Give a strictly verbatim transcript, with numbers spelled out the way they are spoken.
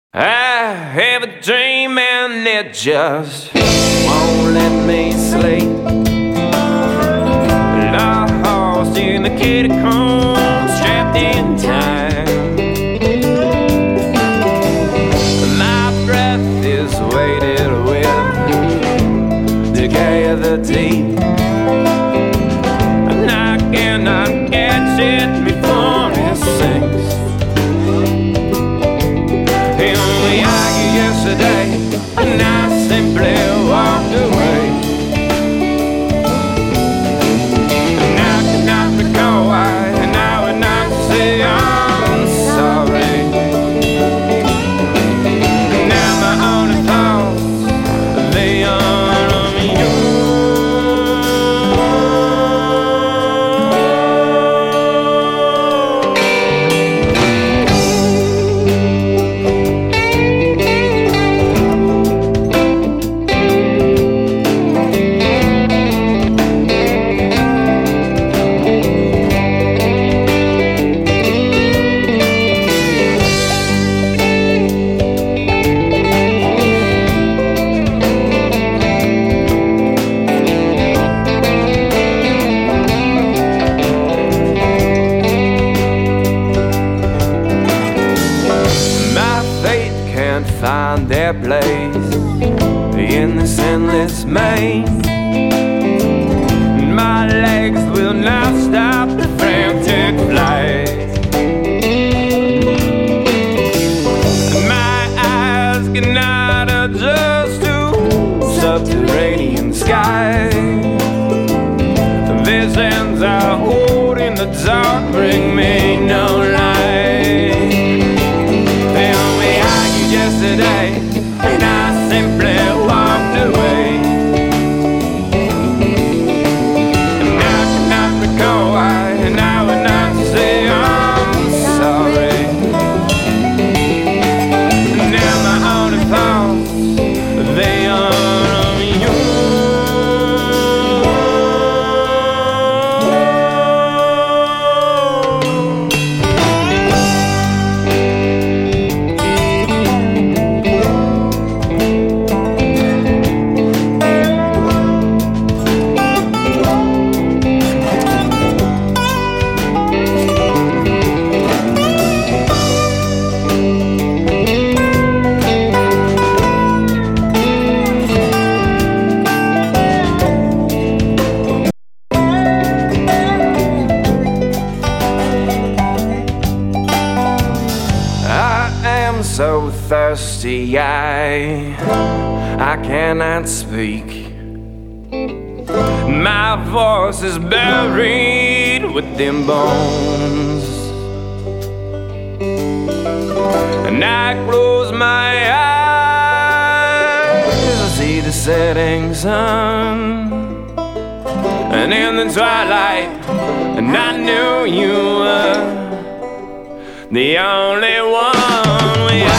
I have a dream and it just won't let me sleep. Lost in the catacombs, trapped in time. My breath is weighted with decay of the deep, and I cannot catch it before it sinks. Yesterday, and I simply walked away, and I cannot recall why, and I would not say I'm sorry. And now my only thoughts, they are on you. Find their place in this endless maze. My legs will not stop the frantic flight. My eyes cannot adjust to subterranean sky. Visions I hold in the dark bring me no light. Yesterday, and I simply walked away, and I cannot recall why, and I would not say I'm sorry. And now my only thoughts, they are on you. So thirsty, I, I cannot speak. My voice is buried within bones, and I close my eyes, I see the setting sun, and in the twilight, and I knew you were the only one. We